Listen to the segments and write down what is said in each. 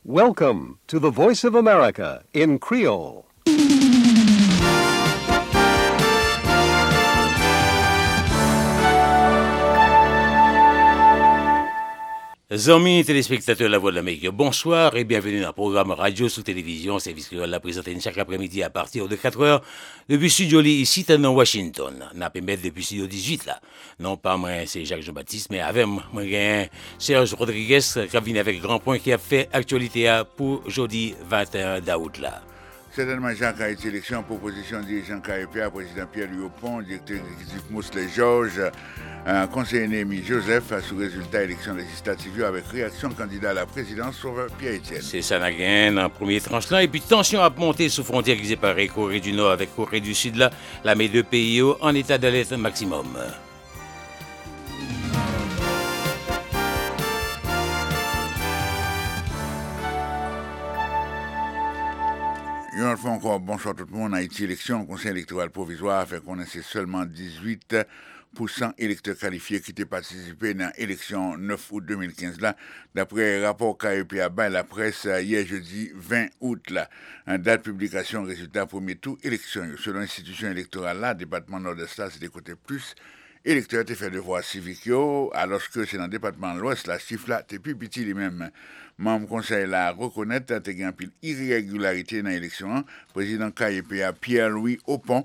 Welcome to the Voice of America in Creole. Amis téléspectateurs de la Voix de l'Amérique, bonsoir et bienvenue dans le programme radio sous télévision, service créole la présenté chaque après-midi à partir de 4h depuis studio ici dans Washington. N'a pas mettre depuis studio 18 là. Non pas moi, c'est Jacques Jean-Baptiste, mais avec moi Serge Rodriguez qui vient avec grand point qui a fait actualité pour jeudi 21 d'août là. Certainement, Jacques a été élection, proposition dirigeant KEPA, président Pierre-Louis Aupont, directeur exécutif Mousselet Georges, conseiller Némi Joseph, sous résultat élection législative avec réaction candidat à la présidence sur Pierre-Étienne. C'est ça, n'a gagné en premier tranche là. Et puis, tension a monté sous frontière qui séparée Corée du Nord avec Corée du Sud là. La mes deux pays en état d'alerte maximum. Une fois encore, bonsoir tout le monde. Haïti, élection, conseil électoral provisoire, fait qu'on ait seulement 18% électeurs qualifiés qui étaient participés dans l'élection 9 août 2015 là, d'après rapport KEPA à la presse hier jeudi 20 août là, en date de publication résultat premier tour élection. Selon l'institution électorale là, département nord-est là, c'est des côtés plus électeurs te fait devoir civique alors que c'est dans le département de l'ouest la chiffre là t'es plus petit les mêmes membre conseil la reconnaître t'es gain pile irrégularité dans l'élection président KEPA Pierre-Louis Aupont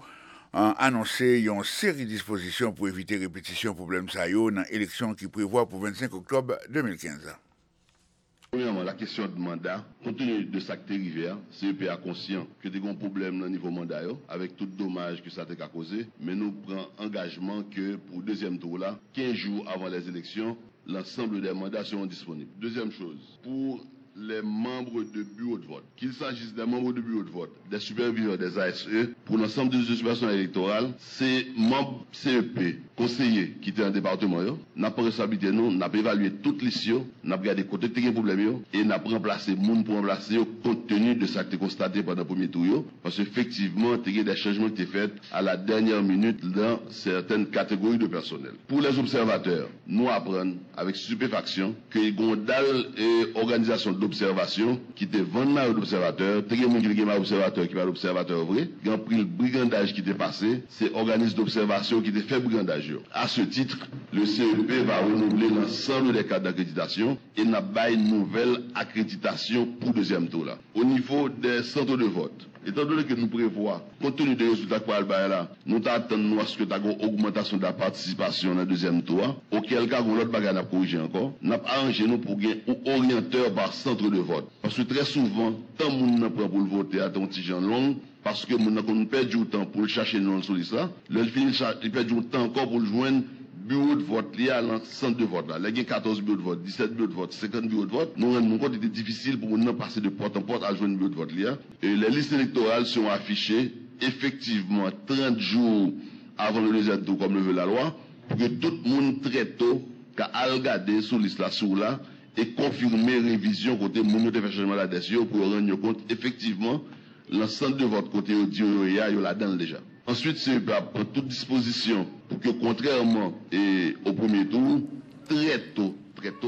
annoncé une série de dispositions pour éviter répétition problème ça yo dans l'élection qui prévoit pour 25 octobre 2015. Premièrement, la question de mandat, compte tenu de ça qui est arrivé, CEPA conscient que tu as un problème au niveau mandat, avec tout dommage que ça t'a causé, mais nous prenons engagement que pour le deuxième tour là, 15 jours avant les élections, l'ensemble des mandats seront disponibles. Deuxième chose, pour les membres de bureau de vote, qu'il s'agisse des membres de bureau de vote, des superviseurs des ASE, pour l'ensemble des observations électorales, c'est membres CEP, conseillers qui étaient en département, n'a pas responsabilité nous, n'a pas évalué toutes les situations, n'a pas regardé côté de problème et n'a pas remplacé monde pour remplacer compte tenu de ça que tu constaté pendant le premier tour, parce qu'effectivement, il y a des changements qui étaient faits à la dernière minute dans certaines catégories de personnel. Pour les observateurs, nous apprenons avec stupéfaction que les gondales et organisations d'observation qui étaient vendus d'observateurs, il y a des gens qui observateurs qui pas d'observateurs vrai, il y a pris le brigandage qui était passé, c'est organismes d'observation qui étaient fait brigandage. À ce titre, le CEP va renouveler l'ensemble des cadres d'accréditation et n'a pas une nouvelle accréditation pour le deuxième tour là. Au niveau des centres de vote, étant donné que nous prévoyons, compte tenu des résultats que là, nous attendons à ce que tu aies une augmentation de la participation dans le deuxième tour, auquel cas, l'autre bagage à corriger encore, nous avons arrangé nous pour gagner un orienteur par centre de vote. Parce que très souvent, tant que nous prend pour le voter à ton petit Jean long, parce que nous perdons du temps pour le chercher dans le soliste là, il perd du temps encore pour le joindre bureau de vote lié à l'ensemble de vote là. Il y a 14 bureaux de vote, 17 bureaux de vote, 50 bureaux de vote. Nous rendons compte qu'il était difficile pour nous passer de porte en porte à joindre bureau de vote lié. Et les listes électorales sont affichées effectivement 30 jours avant le deuxième tour comme le veut la loi, pour que tout le monde très tôt qu'à regarder sur liste là sur là et confirmer révision côté moun de fait changement d'adhésion pour rendre compte effectivement l'ensemble de votre côté au il y a là-dedans déjà. Ensuite, c'est prendre toute disposition pour que, contrairement au premier tour, très tôt,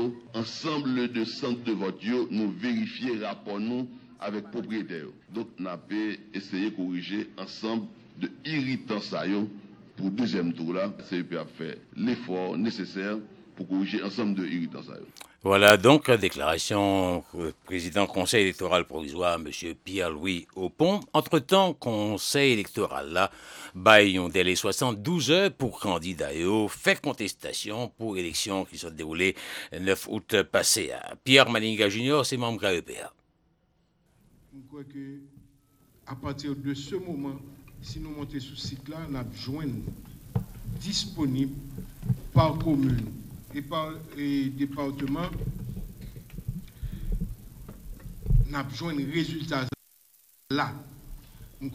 ensemble de centres de vote, nous vérifier rapport nous avec propriétaires. Donc, nous avons essayé de corriger ensemble de irritants ça pour le deuxième tour là. CEP a fait l'effort nécessaire pour corriger ensemble de irritants ça. Voilà donc déclaration président conseil électoral provisoire M. Pierre-Louis Aupont. Entre-temps, conseil électoral là, bail un délai 72 heures pour candidat et fait contestation pour élection qui sont déroulées le 9 août passé. Pierre Maninga Junior, c'est membre KEPA. Je crois que à partir de ce moment, si nous montons sur ce site là, nous avons joint disponible par commune et par département, nous avons besoin de résultats là. Donc,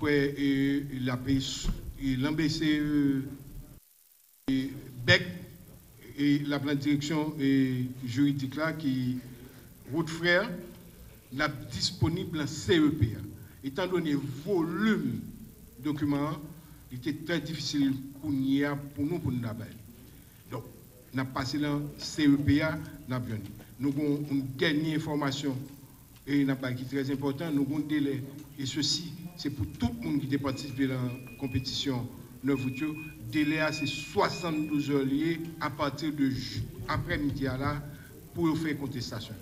l'ABC BEC et la plan de direction juridique là, qui route frère, n'a disponible en CEPA. Étant donné le volume de documents, il était très difficile pour nous pour nous abattre. Donc, nous avons passé dans CEPA, nous avons une dernière information et n'a pas qui est très important, nous avons un délai. Et ceci, c'est pour tout le monde qui a participé dans la compétition 9 août. Délai, c'est 72 heures liées à partir de après-midi là pour faire contestation.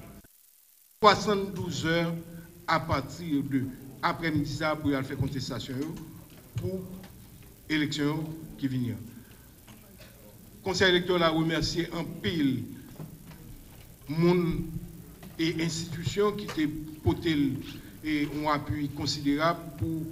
72 heures à partir de après-midi ça pour faire contestation pour l'élection qui vient. Le Conseil électoral a remercié en pile monde et institutions qui étaient porté et ont appui considérable pour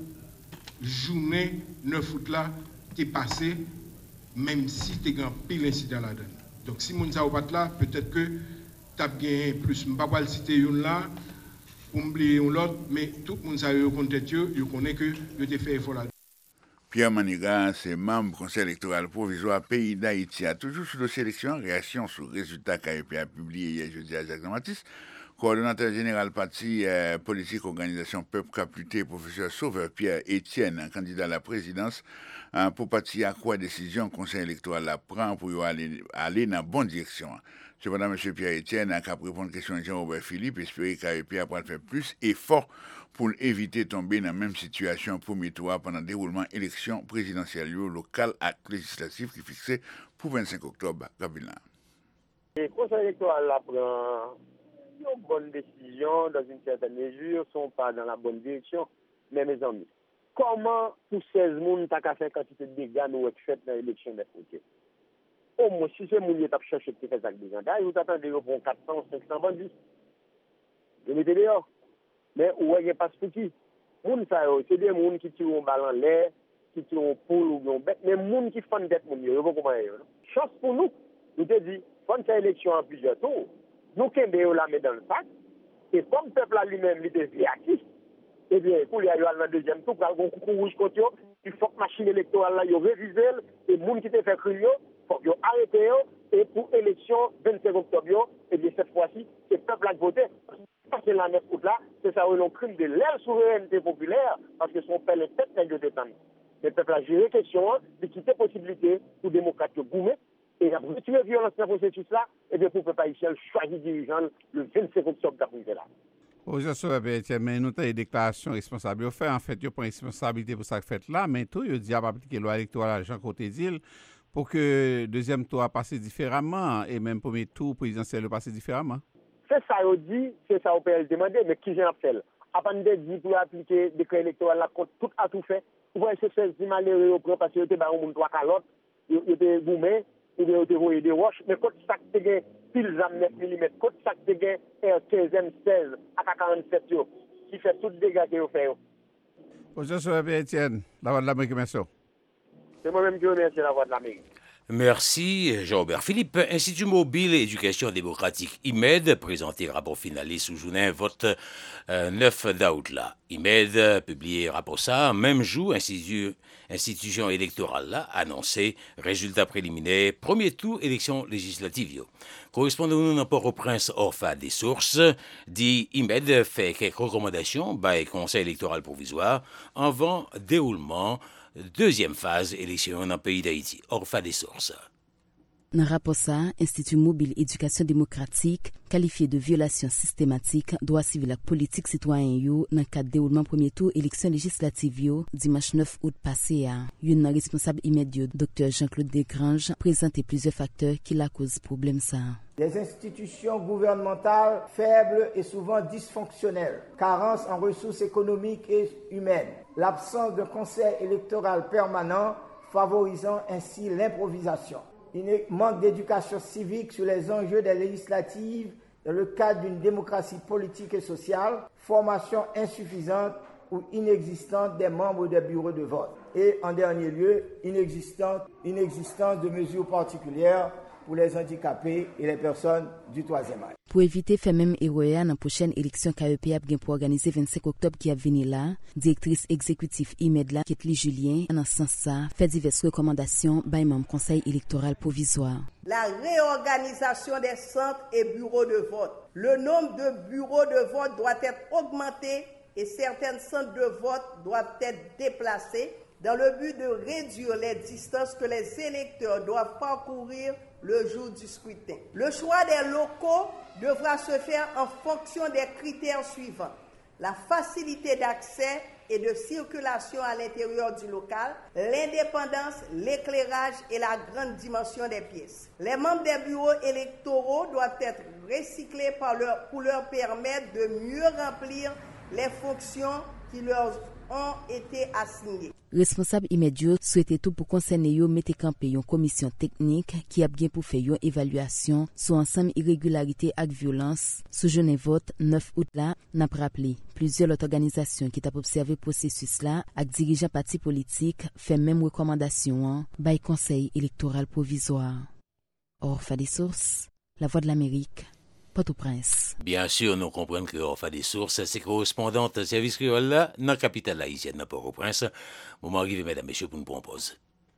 journée 9 août là qui est passé, même si tu as grand pile incident là-dedans. Donc si moun sa pas là, peut-être que tu as gagné plus. Je ne vais pas le citer une là pour oublier l'autre, mais tout le monde a connaît que je t'ai fait effort là. Pierre Maniga, c'est membre du Conseil électoral provisoire Pays d'Haïti. Toujours sur le dossier élection, réaction sur le résultat KEP a publié hier jeudi à Jacques Matis. Coordonnateur général parti politique organisation Peuple Caputé, professeur Sauveur Pierre Etienne, candidat à la présidence, pour partir à quoi décision Conseil électoral la prend pour aller dans la bonne direction. Cependant, M. Pierre Etienne a qu'à répondre à la question de Jean-Robert Philippe, espérer qu'AEP après faire plus d'efforts pour éviter de tomber dans la même situation premier tour pendant le déroulement élection présidentielle locale et législative qui est fixée pour 25 octobre. Gabriel. Le Conseil électoral prend une bonne décision dans une certaine mesure, ne sont pas dans la bonne direction. Mais mes amis, comment pour 16 personnes, tu as fait quantité de dégâts nous fait dans l'élection des frontières? Au moins, si c'est mon lieu, tu as cherché de faire ça avec des gens, vous attendez pour 400, 500 bandits. Vous mettez dehors. Mais où est-ce pas ce qui? C'est des gens qui tirent un ballon en l'air, qui tirent un poule ou un bête, mais les gens qui font des gens, ils ne comment chance pour nous. Nous te dit, quand c'est élection en plusieurs tours, nous avons la mettre dans le sac, et comme le peuple lui-même il est réactif, eh bien, pour les aller dans le deuxième tour, il y a un coup rouge contre eux, il faut que la machine électorale là, révise, et les gens qui te fait crier, il faut qu'ils arrêtent, et pour l'élection 25 octobre, eh bien, cette fois-ci, c'est le peuple qui a voté. Parce que la 9 août là, c'est ça, un crime de l'air souveraineté populaire, parce que son père est tête de détendre. Le peuple a géré la question de quitter la possibilité pour les démocrates de goumer, et après retirer la violence dans le processus là, et bien pour le peuple haïtien choisir dirigeant le 25 octobre d'après là. Je sais, mais nous avons des déclarations responsables. En fait, il y a pas de responsabilité pour ça que fait là, mais tout, il dit à appliquer la loi électorale à Jean Côté-D'Île pour que le deuxième tour a passé différemment et même le premier tour présidentiel a passé différemment. C'est ça, on dit, c'est ça, on peut le demander, mais qui j'ai fait? Avant de dire pour appliquer le décret électoral, là, tout a tout fait. Vous voyez, c'est ce malheureux parce qu'il y a un monde trois calottes, il y a gourmet, il y a des roches, mais quand ça te gagne pile 9 mm, quand ça te gagne R15, 16 à 47, qui fait tout le dégât qu'il a fait. Bonjour, Étienne, la voix de l'Amérique, merci. C'est moi-même qui remercie la voix de l'Amérique. Merci Jean-Robert Philippe. Institut mobile Éducation démocratique IMED présenté rapport finaliste sous journée vote 9 d'août là. IMED publié rapport ça même jour institution électorale là annoncé résultat préliminaire premier tour élection législative. Correspondant dans Port-au-Prince Orpha des sources dit IMED fait quelques recommandations by conseil électoral provisoire avant déroulement deuxième phase élection dans le pays d'Haïti. Orpha des sources. Dans le rapport ça, Institut mobile Éducation démocratique qualifié de violation systématique droits civils et politique citoyen dans le cadre déroulement premier tour élection législative dimanche 9 août passé à une responsable immédiat Dr Jean-Claude Desgranges présenté plusieurs facteurs qui la causent problème ça. Les institutions gouvernementales faibles et souvent dysfonctionnelles, carence en ressources économiques et humaines, l'absence de conseil électoral permanent favorisant ainsi l'improvisation. Manque d'éducation civique sur les enjeux des législatives dans le cadre d'une démocratie politique et sociale, formation insuffisante ou inexistante des membres des bureaux de vote. Et en dernier lieu, inexistence de mesures particulières pour les handicapés et les personnes du troisième âge. Pour éviter faire même erreur dans la prochaine élection KEP a pour organiser 25 octobre qui a venu là, directrice exécutive IMED là, Ketli Julien, en ce sens ça, fait diverses recommandations par le conseil électoral provisoire. La réorganisation des centres et bureaux de vote. Le nombre de bureaux de vote doit être augmenté et certains centres de vote doivent être déplacés dans le but de réduire les distances que les électeurs doivent parcourir le jour du scrutin. Le choix des locaux devra se faire en fonction des critères suivants: la facilité d'accès et de circulation à l'intérieur du local, l'indépendance, l'éclairage et la grande dimension des pièces. Les membres des bureaux électoraux doivent être recyclés pour leur permettre de mieux remplir les fonctions qui leur ont été assignées. Responsable immédiat souhaité tout pour concerner yo mette campé une commission technique qui a bien pour faire une évaluation sur ensemble irrégularité et violence sous jeune vote 9 août là n'a rappelé plusieurs autres organisations qui t'a observé processus là avec dirigeants partis politiques fait même recommandation by conseil électoral provisoire. Orpha des sources, La Voix de l'Amérique. Port-au-Prince. Bien sûr, nous comprenons que Orpha des sources, c'est correspondante service créole là, dans la capitale haïtienne, dans Port-au-Prince. Moment arrivé, mesdames, messieurs, pour nous prendre pause.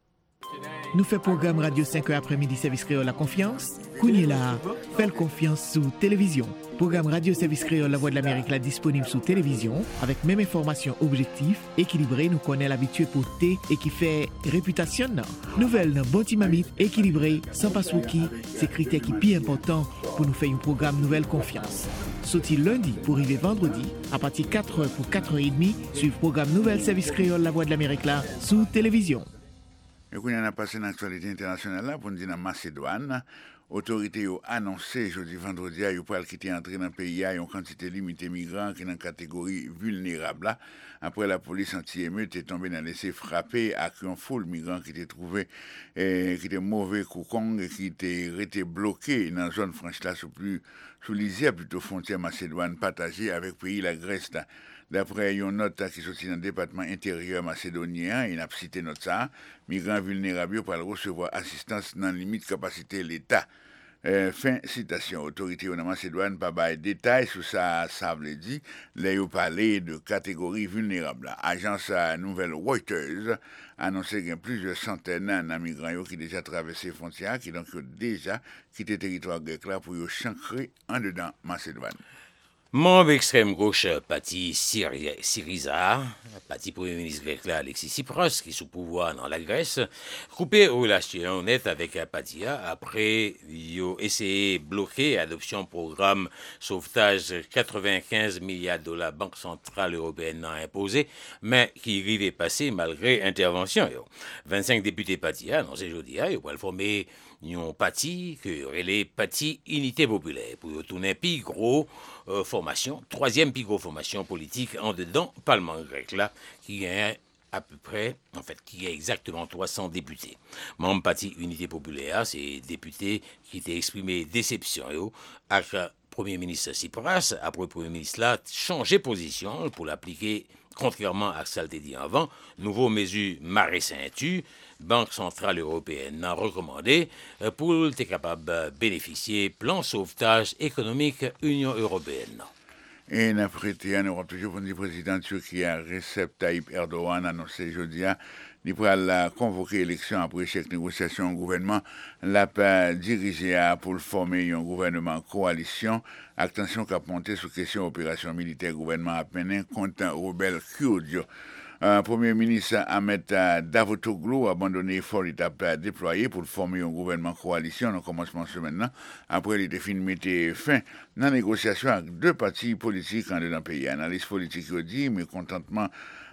Nous faisons programme Radio 5h après-midi service créole La Confiance. Kouni là, fait confiance sous télévision. Programme Radio Service créole La Voix de l'Amérique là disponible sous télévision avec même information objective, équilibrée, nous connaît l'habitué pour T et qui fait réputation non. Nouvelle dans bon timamite, équilibré, sans passwookie, c'est critère qui plus important pour nous faire un programme Nouvelle Confiance. Sauti lundi pour arriver vendredi, à partir 4h pour 4h30, suivre programme Nouvelle Service créole La Voix de l'Amérique là sous télévision. Et qu'on a passé dans l'actualité internationale là pour nous dire dans Macédoine, autorités ont annoncé jeudi vendredi qu'ils pourraient quitter entrer dans le pays à une quantité limitée de migrants qui est dans la catégorie vulnérable là, après la police anti-émeute est tombée dans l'essai frappé avec une foule de migrants qui étaient trouvés qui étaient mauvais coucons et qui étaient restés bloqués dans la zone franche là sous lisière plutôt frontière Macédoine partagée avec le pays la Grèce là. D'après une note qui sortit dans le département intérieur macédonien, il a cité note ça, migrants vulnérables pour recevoir assistance dans la limite capacité de l'État. Fin citation. Autorité de Macédoine pas bail détails sur ça veut dire là il parler de catégorie vulnérable. Agence nouvelle Reuters a annoncé qu'il y a plusieurs centaines de migrants qui déjà traversé les frontières qui donc déjà quitté le territoire grec là pour chancrer en dedans Macédoine. Membre extrême gauche, parti Syriza, parti premier ministre grec là, Alexis Tsipras, qui est sous pouvoir dans la Grèce, coupé aux relations nettes avec Patia après ils ont essayé de bloquer l'adoption programme sauvetage 95 milliards de $, Banque centrale européenne a imposé, mais qui arrivait passer malgré intervention. 25 députés Patia, non c'est jeudi, ils vont former un parti que les partis Unité populaire pour tourner plus gros formation, troisième plus gros formation politique en dedans Parlement grec là qui est à peu près, en fait, qui est exactement 300 députés. Membre parti Unité populaire, c'est députés qui étaient exprimé déception avec Premier ministre Tsipras, après le Premier ministre là changé position pour l'appliquer contrairement à ce qu'elle dit avant, nouveau mesure marée ceinture, Banque centrale européenne a recommandé pour être capable de bénéficier plan sauvetage économique Union européenne. Et après, en Europe, toujours, le président turquien Recep Tayyip Erdogan a annoncé jeudi il pourra convoquer l'élection après chaque négociation au gouvernement, l'a dirigé pour former un gouvernement coalition. Attention qu'a monté sur question opération militaire gouvernement à mener contre un rebelle kurde. Premier ministre Ahmed Davutoglu a abandonné l'effort d'étape déployé pour former un gouvernement coalition au commencement de semaine après les défis de mettre fin dans la négociation avec deux partis politiques en dedans le pays. Analyse politique dit mécontentement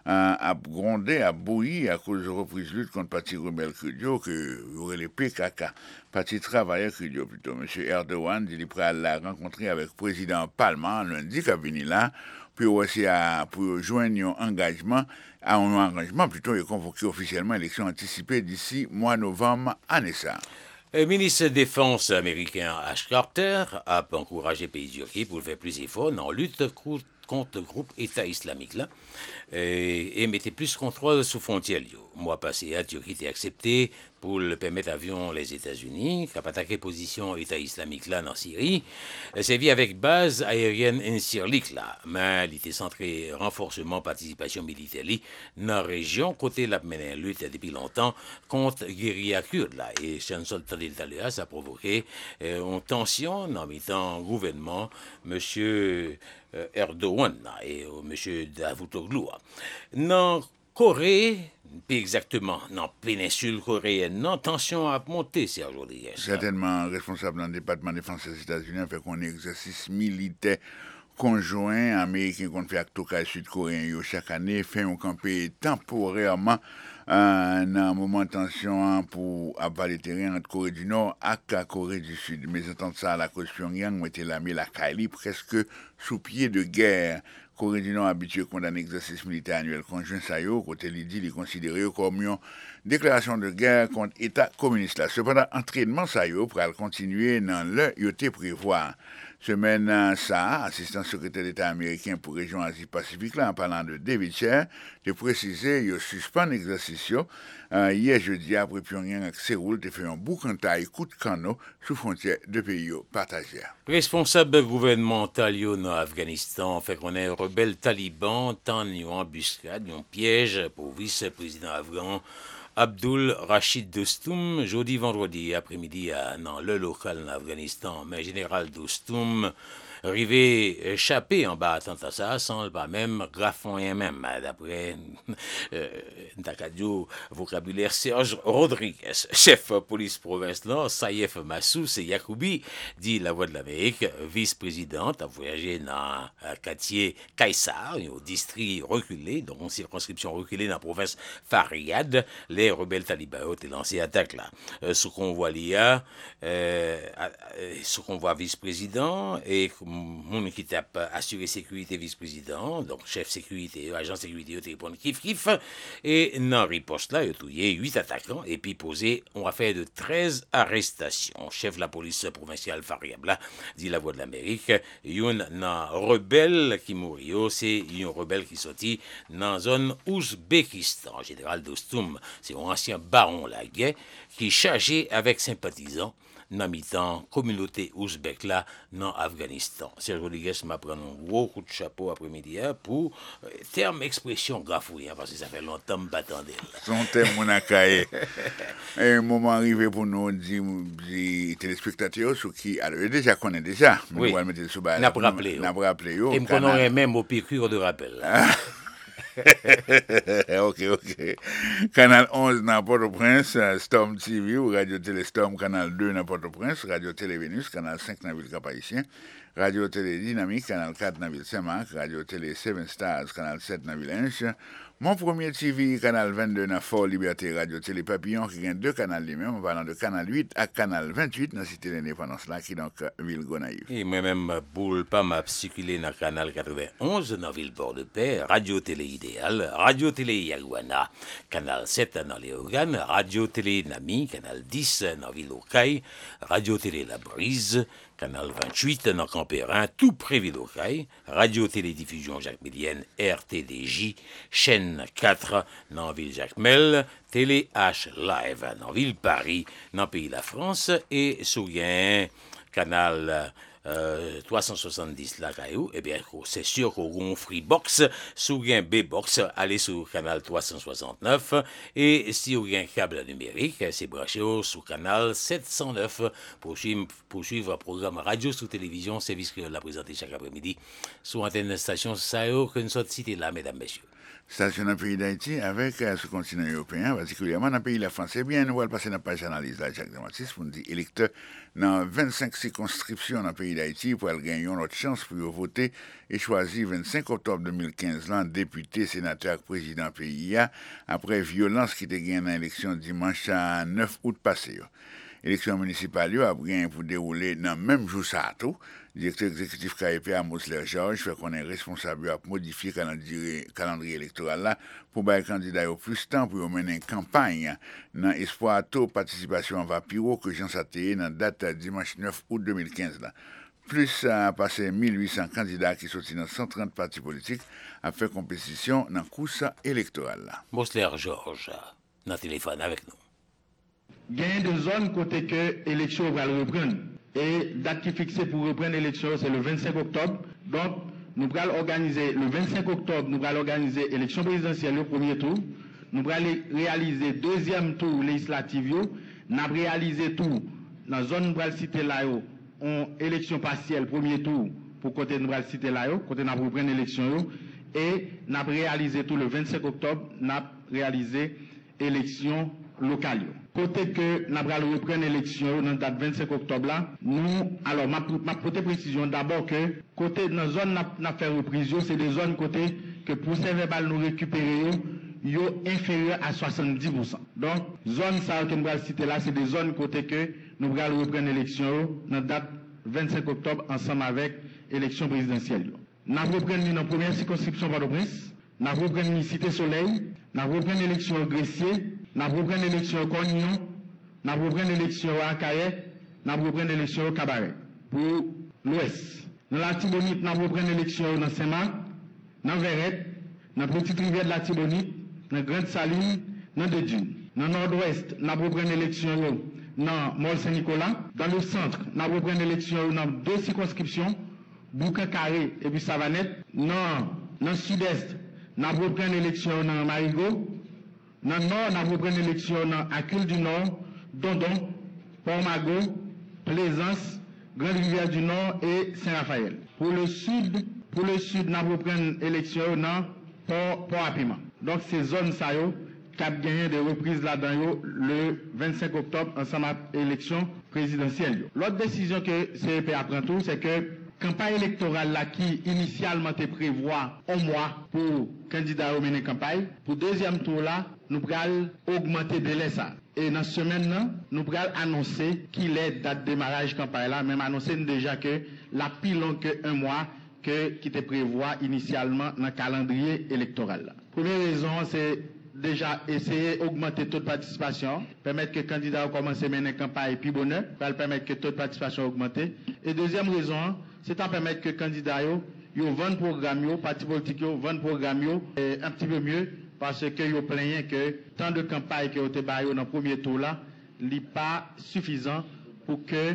a grondé, a bouilli à cause de reprise lutte contre le parti rebelle kurdio que y aurait les PKK, parti travailleur kurdio plutôt. M. Erdogan dit qu'il pourrait la rencontrer avec le président Palma lundi qui a venu là, puis aussi pour joindre un engagement à un arrangement plutôt et convoquer officiellement l'élection anticipée d'ici mois novembre à Nessa. Le ministre de la Défense américain Ash Carter a encouragé le pays turc pour faire plus d'efforts dans la lutte contre le groupe État islamique là, et mettait plus de contrôle sous frontières. Mois passé, la Turquie était accepté pour le permettre avion les États-Unis, qui a attaqué position État islamique là dans Syrie, servi avec base aérienne en Syrie là, mais il était centré renforcement participation militaire dans la région côté la mené lutte depuis longtemps contre guérilla kurde là et chancel de ça a provoqué une tension dans le gouvernement monsieur Erdogan et monsieur Davutoglu. Dans Corée, plus exactement, dans la péninsule coréenne, non, tension a monté, Serge Rodriguez. Certainement, responsable dans le département de défense des États-Unis, fait qu'on exercice militaire conjoint américain qu'on fait avec Tokyo sud-coréen chaque année, fait un campé temporairement dans un moment de tension pour abattre le terrain entre Corée du Nord et la Corée du Sud. Mais entendre ça, la cause Pyongyang était la Kaili presque sous pied de guerre. Corée du Nord habitué condamner l'exercice militaire annuel conjoint ça yo, côté l'idée, il est considéré comme une déclaration de guerre contre l'État communiste là. Cependant, entraînement ça yo pour continuer dans le yoté prévoir. Semaine ça, assistant secrétaire d'État américain pour région Asie-Pacifique là, en parlant de David Cher, de préciser qu'il suspend l'exercice hier jeudi après Pyongyang avec Séoul, de fait un boucantail coup de canot sous frontière de pays partagés. Responsable gouvernemental en Afghanistan fait qu'on est rebelle taliban tant une embuscade, un piège pour vice-président afghan Abdul Rashid Dostoum, jeudi vendredi après-midi dans le local en Afghanistan, mais général Dostoum arrivé échappé en bas attentat ça sans pas même grafon et même d'après Nakadio vocabulaire Serge Rodriguez, chef police province là, Saïef Massou c'est Yacoubi dit la voix de l'Amérique, vice-présidente a voyagé dans quartier Kaysar au district reculé donc une circonscription reculée dans la province Faryad, les rebelles talibans ont lancé attaque là sous convoi l'IA sous convoi vice-président et mon qui tape assurer sécurité vice-président, donc chef sécurité, agent sécurité, il répond kiff et dans riposte là, il a tué 8 attaquants et puis posé on a fait de 13 arrestations. Chef de la police provinciale Faryab dit la voix de l'Amérique, un rebelle qui mourit, c'est un rebelle qui sorti dans zone Ouzbékistan. Général Dostoum, c'est un ancien baron la guerre qui chargé avec sympathisants dans mi-temps, communauté ouzbek là, dans Afghanistan. Serge Rodriguez m'a pris un gros coup de chapeau après-midi pour terme expression grafouille, parce que ça fait longtemps que je m'attendais. Son thème, mon akaye. Un moment arrivé pour nous dire téléspectateurs, ceux qui déjà connaissent déjà. Oui, on n'a pas rappelé. Et me connaît même au piqûre de rappel. Ok. Canal 11 dans Port-au-Prince, Storm TV ou Radio Télé Storm, Canal 2 dans Port-au-Prince, Radio Télé Vénus, Canal 5 dans Ville Cap-Haïtien, Radio Télé Dynamique, Canal 4 dans Ville Saint-Marc, Radio Télé 7 Stars, Canal 7 dans Ville Hinche, Mon Premier TV, Canal 22 dans Fort Liberté, Radio Télé Papillon, qui gagne 2 canaux lui-même, en parlant de Canal 8 à Canal 28 dans la Cité de l'Indépendance là, qui est donc Ville Gonaïve. Et moi-même, boule pas m'a circulé dans Canal 91 dans Ville Port-de-Paix, Radio Télé Idéal, Radio Télé Yaguana, Canal 7 dans Léogane, Radio Télé Nami, Canal 10 dans Ville Ocaille, Radio Télé La Brise, Canal 28 dans Campérin, tout près Ville-Ocaille, Radio Télédiffusion Jacques-Mélienne, RTDJ, chaîne 4 dans Ville Jacmel, Télé H Live dans Ville Paris, dans Pays de la France, et Sougain, Canal 370 là, eh bien, c'est sûr qu'on a un Freebox, Sougain B-Box, allez sur Canal 369, et si vous avez un câble numérique, c'est branché sur Canal 709 pour suivre un programme radio sous télévision, service que l'a présenté chaque après-midi, sur antenne station SAO, que nous sommes cités là, mesdames, messieurs. Station dans le pays d'Haïti avec ce continent européen, particulièrement dans le pays de la France. Eh bien, nous allons passer dans la page d'analyse là, Jacques Dematis, pour nous dire électeurs dans 25 circonscriptions dans le pays d'Haïti pour gagner notre chance pour voter et choisir 25 octobre 2015 là, député, sénateur, président pays après violence qui était gagnée dans l'élection dimanche à 9 août passé. L'élection municipale a bien pour dérouler dans le même jour ça tout. Directeur exécutif KEP Amos Lergeorges fait qu'on est responsable à modifier le calendrier électoral là pour que les candidats aient plus de temps pour mener une campagne dans l'espoir de participation en vapiro que Jean Saté dans la date dimanche 9 août 2015 là. Plus à passer 1800 candidats qui sont dans 130 partis politiques à faire compétition dans la course électorale là. Amos Lergeorges, dans le téléphone avec nous. Il y a des zones côté que l'élection va le reprendre. Et date qui est fixée pour reprendre l'élection, c'est le 25 octobre. Donc, nous allons organiser, le 25 octobre, nous allons organiser l'élection présidentielle au premier tour. Nous allons réaliser deuxième tour législatif. Nous allons réaliser tout dans la zone nous allons citer là, en élection partielle, premier tour, pour côté nous allons citer là, côté nous allons reprendre l'élection. et n'a réalisé tout le 25 octobre, n'a réalisé élection locale. Côté que n'a reprendre l'élection dans date 25 octobre là, nous alors ma côté précision d'abord que côté dans zone n'a fait reprise, c'est des zones côté que pour ces verbal nous récupérer yo inférieur à 70%. Donc zone ça que nous va citer là, c'est des zones côté que nous allons reprendre l'élection dans date 25 octobre ensemble avec élection présidentielle. Nous reprenons dans première circonscription Port-au-Prince, nous reprenons Cité Soleil, nous reprenons l'élection Gressier, nous reprenons l'élection Cornillon, nous reprenons l'élection Akaye, nous reprenons l'élection Cabaret pour l'Ouest. Dans la Tibonite, nous reprenons l'élection dans Saint-Marc, dans Verrette, dans Petite Rivière de la Tibonite, dans Grande Saline, dans Dedune. Dans le Nord-Ouest, nous reprenons l'élection dans Mont-Saint-Nicolas. Dans le centre, nous reprenons l'élection dans 2 circonscriptions, Boucan-Carré et puis Savanette. Dans le sud-est, nous reprenons l'élection dans Marigot. Dans le nord, nous reprenons l'élection dans Acule du Nord, Dondon, Port-Magot, Plaisance, Grande Rivière du Nord et Saint-Raphaël. Pour le sud, nous reprenons l'élection dans Port-à-Piment. Donc, ces zones, ça y est, qui a gagné des reprises là-dedans le 25 octobre ensemble avec l'élection présidentielle. L'autre décision que CEP apprend tout, c'est que campagne électorale là qui initialement te prévoit un mois pour candidat à mener campagne, pour deuxième tour là, nous allons augmenter délai ça. Et dans cette semaine là, nous allons annoncer qu'il est date de démarrage campagne là, même annoncer déjà que la plus longue que un mois qui te prévoit initialement dans le calendrier électoral là. Première raison, c'est déjà essayer d'augmenter le taux de participation, permettre que les candidats commencent à mener une campagne plus bonheur, pour permettre que le taux de participation augmente. Et deuxième raison, c'est de permettre que les candidats vendent programme, les partis politiques vendent programme un petit peu mieux, parce que ils plaignent que tant de campagnes qui ont été baillées dans le premier tour là, n'est pas suffisant pour que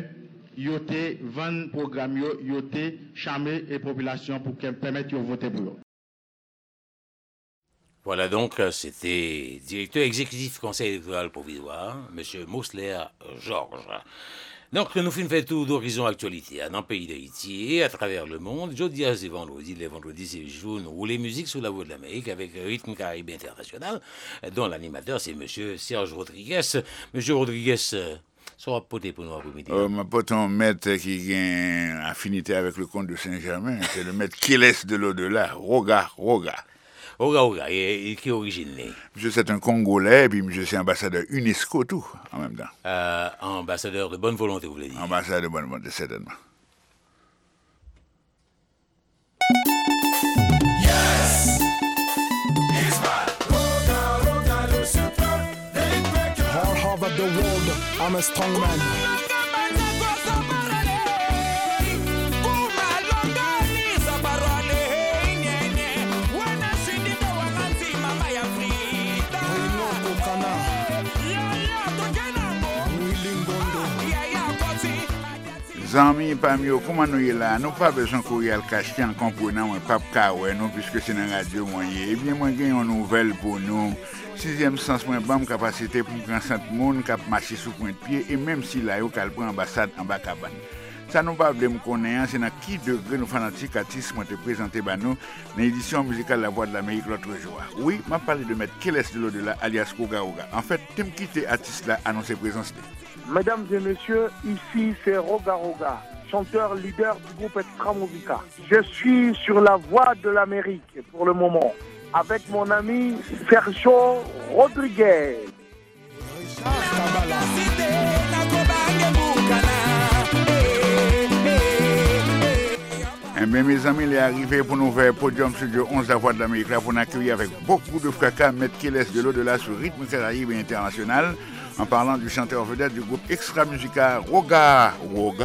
ils vendent programme, ils charmer les populations pour permettre de voter pour eux. Voilà donc, c'était directeur exécutif Conseil électoral provisoire, M. Mosler Georges. Donc, nous faisons un tour d'horizon actualité dans le pays d'Haïti et à travers le monde. Jeudi et vendredi, les vendredis, c'est le jour où les musiques sous la voix de l'Amérique avec Rythme Caraïbe International, dont l'animateur, c'est M. Serge Rodriguez. M. Rodriguez, ça va poter pour nous après-midi. Ma pote, un maître qui a une affinité avec le comte de Saint-Germain, c'est le maître Kiles de l'au-delà, Roga. Oga, et qui est originaire? Monsieur, c'est un Congolais, et puis monsieur, c'est ambassadeur UNESCO, tout, en même temps. Ambassadeur de bonne volonté, vous voulez dire? Ambassadeur de bonne volonté, certainement. Yes! He's my Roga, le super Daybreaker. All Harvard the world, I'm a strong man. Zami, Pamio, comment nous y est là? Nous pas besoin de courir le cacher en comprenant un pape kawe, non, puisque c'est dans la radio moyen. Eh bien, moi, j'ai une nouvelle pour nous. 6e sens, moi, bonne capacité pour prendre 100 monde, cap marcher sous point de pied, et même si là, il prend ambassade en bas cabane. Ça nous pas de me connaître, c'est dans qui degré nous fanatiques artistes m'ont présenté par nous dans l'édition musicale La Voix de l'Amérique l'autre jour. Oui, m'a parlé de mettre Keles de l'au-delà, alias Roga. En fait, t'aimes quitter artiste là annoncer présence. Mesdames et messieurs, ici c'est Roga, chanteur leader du groupe Extra Musica. Je suis sur La Voix de l'Amérique pour le moment, avec mon ami Sergio Rodriguez. Eh bien, mes amis, il est arrivé pour nous faire Podium Studio 11 La Voix de l'Amérique, là, pour nous accueillir avec beaucoup de fracas, mettre Keles de l'au-delà sur Rythme Caraïbe International, en parlant du chanteur vedette du groupe Extra Musica, Roga.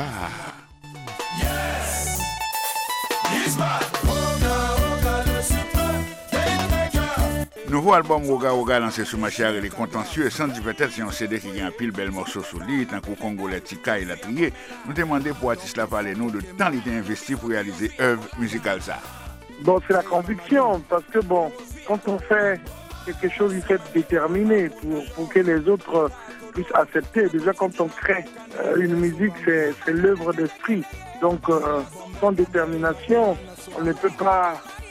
Yes, he's my Roga, le super Daybreaker. Nouveau album Roga lancé sur ma chère et les contentieux, sans dire peut-être c'est un CD qui a un pile bel morceau sous lui, tant qu'au Congolais Tika et la trié, nous demandons pour artiste la parler nous de temps il était investi pour réaliser œuvre musicale ça. Bon, c'est la conviction, parce que bon, quand on fait quelque chose, il faut être déterminé pour que les autres puissent accepter. Déjà, quand on crée une musique, c'est l'œuvre d'esprit. Donc, sans détermination, on ne peut pas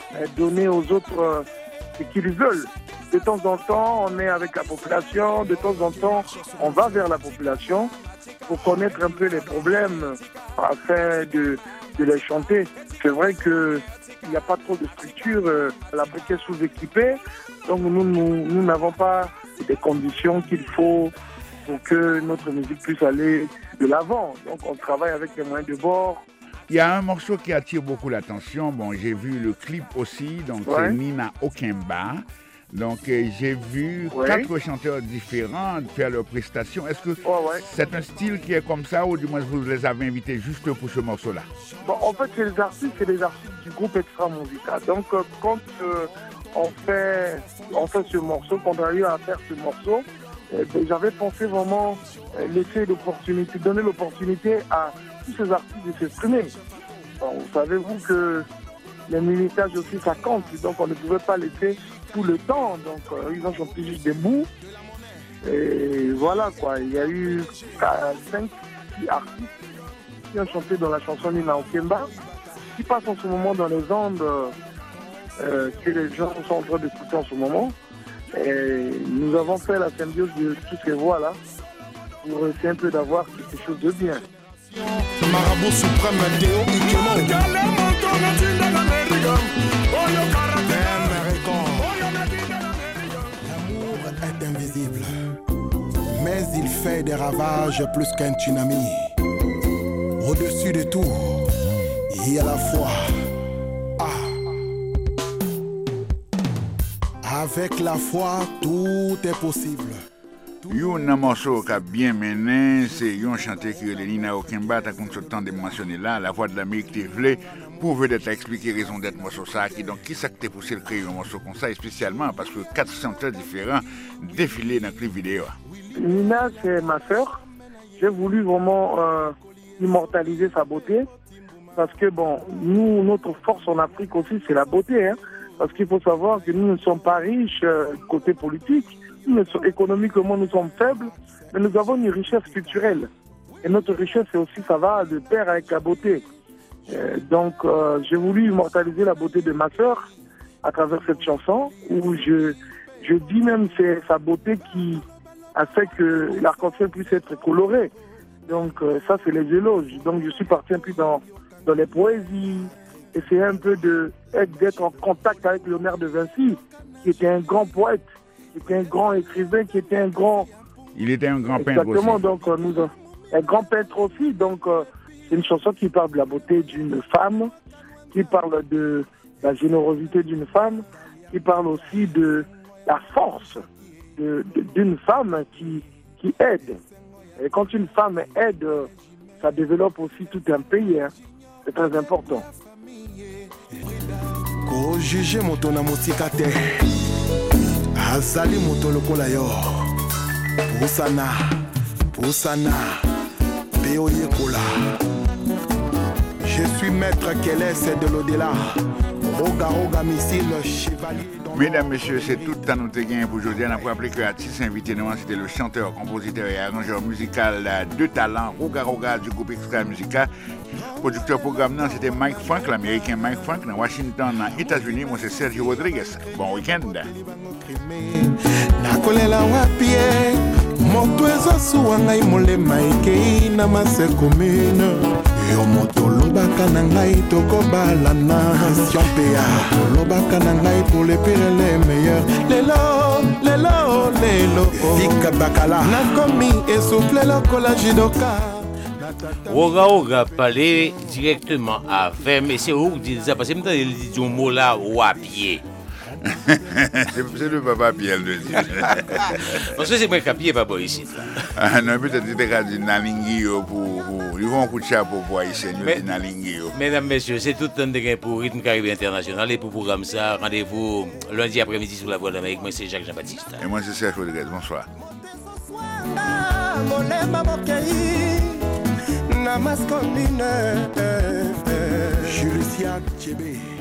donner aux autres ce qu'ils veulent. De temps en temps, on est avec la population, de temps en temps, on va vers la population pour connaître un peu les problèmes afin de les chanter. C'est vrai qu'il n'y a pas trop de structure, la brique est sous-équipée, donc nous n'avons pas des conditions qu'il faut pour que notre musique puisse aller de l'avant. Donc on travaille avec les moyens de bord. Il y a un morceau qui attire beaucoup l'attention. Bon, j'ai vu le clip aussi, donc c'est Nina Okemba. Donc j'ai vu 4 chanteurs différents faire leurs prestations. Est-ce que c'est un style qui est comme ça ou du moins vous les avez invités juste pour ce morceau-là? Bon, en fait, c'est les artistes du groupe Extra Musica. Donc quand on fait ce morceau, quand on a eu à faire ce morceau, j'avais pensé vraiment donner l'opportunité à tous ces artistes de s'exprimer. Bon, savez-vous que les minutages aussi ça compte, donc on ne pouvait pas laisser tout le temps, donc ils ont chanté juste des bouts, et voilà quoi, il y a eu 5-6 artistes qui ont chanté dans la chanson Nina Okemba, qui passe en ce moment dans les ondes, que les gens sont en train d'écouter en ce moment, et nous avons fait la symbiose de toutes ces voix-là, pour essayer un peu d'avoir quelque chose de bien. Marabout suprême Théo Ikemon. L'amour est invisible, mais il fait des ravages plus qu'un tsunami. Au-dessus de tout, il y a la foi. Avec la foi, tout est possible. Un morceau qui a bien mené, c'est un chanteur qui est Nina Okemba, tu as consultant de mentionner là, la voix de l'Amérique TV, pour peut-être expliquer la raison d'être morceau ça. Donc, qui ça t'a poussé à créer un morceau comme ça, et spécialement parce que 4 chanteurs différents défilaient dans le clip vidéo? Nina, c'est ma sœur. J'ai voulu vraiment immortaliser sa beauté, parce que bon, nous, notre force en Afrique aussi, c'est la beauté, hein, parce qu'il faut savoir que nous ne sommes pas riches côté politique. Économiquement, nous sommes faibles, mais nous avons une richesse culturelle. Et notre richesse, c'est aussi, ça va de pair avec la beauté. Donc, j'ai voulu immortaliser la beauté de ma sœur à travers cette chanson, où je dis même c'est sa beauté qui a fait que l'arc-en-ciel puisse être coloré. Donc, ça, c'est les éloges. Donc, je suis parti un peu dans les poésies, essayer un peu d'être en contact avec Léonard de Vinci, qui était un grand poète, qui était un grand écrivain, qui était un grand... Il était un grand peintre aussi. Exactement, donc un grand peintre aussi. Donc c'est une chanson qui parle de la beauté d'une femme, qui parle de la générosité d'une femme, qui parle aussi de la force d'une femme qui aide. Et quand une femme aide, ça développe aussi tout un pays. Hein. C'est très important. Ko juge moto na motika te azali moto lokola yo pusana pe oyekola. Je suis maître Kélès de l'au-delà, Roga missile chevalier. Mesdames, Messieurs, c'est tout le temps nous avons pour aujourd'hui. On a rappelé que l'artiste invité nous, c'était le chanteur, compositeur et arrangeur musical de talent, Roga du groupe Extra Musica. Producteur programme, c'était Mike Frank, l'américain Mike Frank, dans Washington, aux États-Unis. Moi, c'est Sergio Rodriguez. Bon week-end. Nakolela wapie moto ezosuwa ngai molema ekei na mase commune yo moto lobaka na ngai tokobalana passion pea lobaka na ngai pour les pires les meilleurs lelo fika bakala nakomi essoufflé lokola judoka. Roga parlait directement à FM, et c'est où vous dites ça, parce que maintenant il dit un mot là ou à pied. C'est le papa Pierre de dire. Parce que c'est moi qui pied pas bon ici. Non, peut-être que tu as dit Nalingio pour. Ils vont coup de chapeau pour ici, Nalingio. Mesdames, Messieurs, c'est tout le temps de gain pour Rythme Caribé International et pour programme ça. Rendez-vous lundi après-midi sur la Voix de l'Amérique. Moi, c'est Jacques Jean-Baptiste. Et moi, c'est Serge Rodriguez. Bonsoir. Julicia Tchébé.